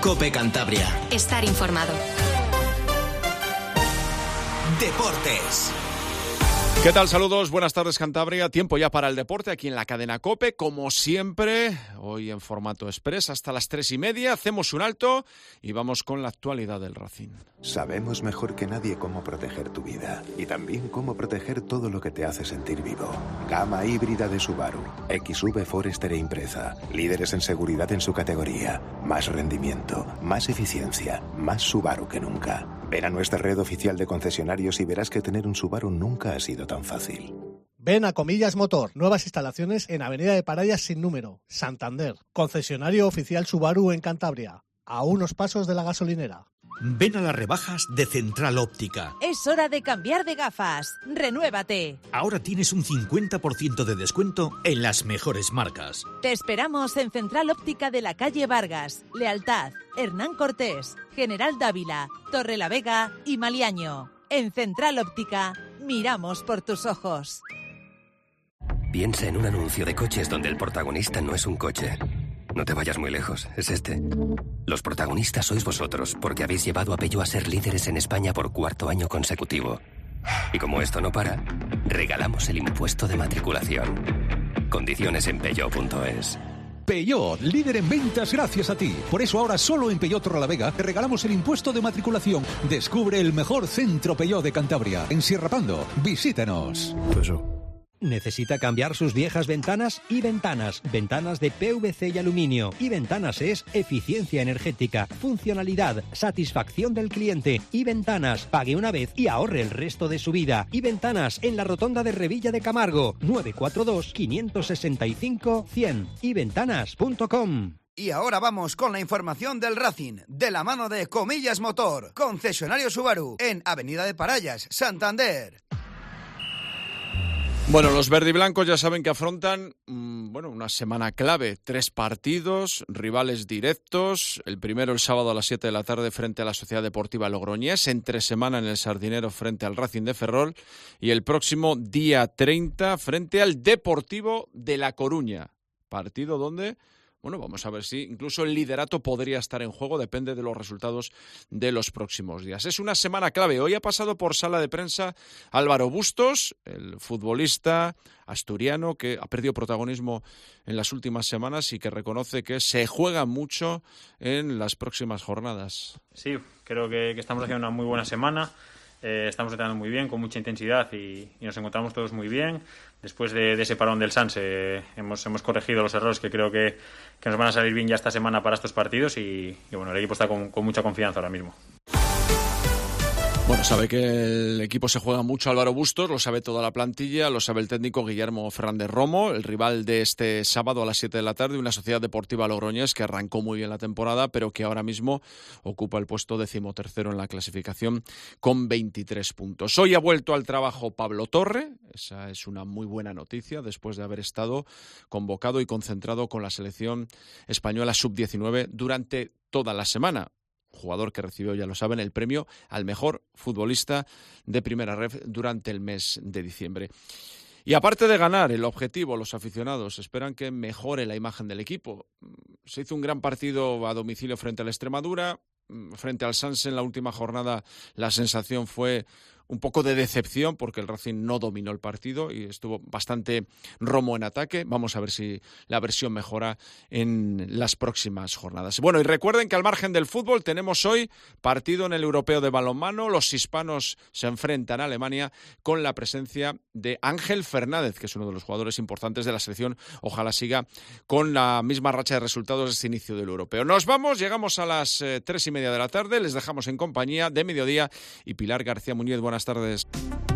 COPE Cantabria. Estar informado. Deportes. ¿Qué tal? Saludos, buenas tardes Cantabria. Tiempo ya para el deporte aquí en la cadena COPE. Como siempre, hoy en formato express hasta las 3:30. Hacemos un alto y vamos con la actualidad del Racing. Sabemos mejor que nadie cómo proteger tu vida y también cómo proteger todo lo que te hace sentir vivo. Gama híbrida de Subaru, XV Forester e Impreza. Líderes en seguridad en su categoría. Más rendimiento, más eficiencia, más Subaru que nunca. Ven a nuestra red oficial de concesionarios y verás que tener un Subaru nunca ha sido tan fácil. Ven a Comillas Motor, nuevas instalaciones en Avenida de Parayas sin número, Santander. Concesionario oficial Subaru en Cantabria, a unos pasos de la gasolinera. Ven a las rebajas de Central Óptica. Es hora de cambiar de gafas. Renuévate. Ahora tienes un 50% de descuento en las mejores marcas. Te esperamos en Central Óptica de la calle Vargas, Lealtad, Hernán Cortés, General Dávila, Torrelavega y Maliaño. En Central Óptica, miramos por tus ojos. Piensa en un anuncio de coches donde el protagonista no es un coche. No te vayas muy lejos, es este. Los protagonistas sois vosotros, porque habéis llevado a Peugeot a ser líderes en España por 4º año consecutivo. Y como esto no para, regalamos el impuesto de matriculación. Condiciones en peugeot.es. Peugeot, líder en ventas gracias a ti. Por eso ahora solo en Peugeot Torrelavega te regalamos el impuesto de matriculación. Descubre el mejor centro Peugeot de Cantabria, en Sierra Pando. Visítanos. ¿Necesita cambiar sus viejas ventanas? Y Ventanas. Ventanas de PVC y aluminio. Y Ventanas es eficiencia energética, funcionalidad, satisfacción del cliente. Y Ventanas. Pague una vez y ahorre el resto de su vida. Y Ventanas en la rotonda de Revilla de Camargo. 942-565-100. yventanas.com. Y ahora vamos con la información del Racing, de la mano de Comillas Motor, concesionario Subaru, en Avenida de Parayas, Santander. Bueno, los verdiblancos ya saben que afrontan una semana clave. 3 partidos, rivales directos. El primero el sábado a las 7 de la tarde frente a la Sociedad Deportiva Logroñés. Entre semana en el Sardinero frente al Racing de Ferrol. Y el próximo día 30 frente al Deportivo de La Coruña. Partido donde... vamos a ver si incluso el liderato podría estar en juego, depende de los resultados de los próximos días. Es una semana clave. Hoy ha pasado por sala de prensa Álvaro Bustos, el futbolista asturiano que ha perdido protagonismo en las últimas semanas y que reconoce que se juega mucho en las próximas jornadas. Sí, creo que estamos haciendo una muy buena semana. Estamos entrenando muy bien, con mucha intensidad y nos encontramos todos muy bien. Después de ese parón del Sanse hemos corregido los errores que creo que nos van a salir bien ya esta semana para estos partidos y el equipo está con mucha confianza ahora mismo. Sabe que el equipo se juega mucho Álvaro Bustos, lo sabe toda la plantilla, lo sabe el técnico Guillermo Fernández Romo, el rival de este sábado a las 7 de la tarde, una Sociedad Deportiva Logroñés que arrancó muy bien la temporada, pero que ahora mismo ocupa el puesto 13º en la clasificación con 23 puntos. Hoy ha vuelto al trabajo Pablo Torre, esa es una muy buena noticia, después de haber estado convocado y concentrado con la selección española sub-19 durante toda la semana. Jugador que recibió, ya lo saben, el premio al mejor futbolista de primera ref durante el mes de diciembre. Y aparte de ganar el objetivo, los aficionados esperan que mejore la imagen del equipo. Se hizo un gran partido a domicilio frente al Extremadura, frente al Sanse en la última jornada la sensación fue un poco de decepción porque el Racing no dominó el partido y estuvo bastante romo en ataque. Vamos a ver si la versión mejora en las próximas jornadas. Bueno, y recuerden que al margen del fútbol tenemos hoy partido en el Europeo de Balonmano. Los hispanos se enfrentan a Alemania con la presencia de Ángel Fernández, que es uno de los jugadores importantes de la selección. Ojalá siga con la misma racha de resultados de este inicio del Europeo. Nos vamos, llegamos a las 3:30 de la tarde. Les dejamos en compañía de Mediodía y Pilar García Muñiz. Buenas tardes.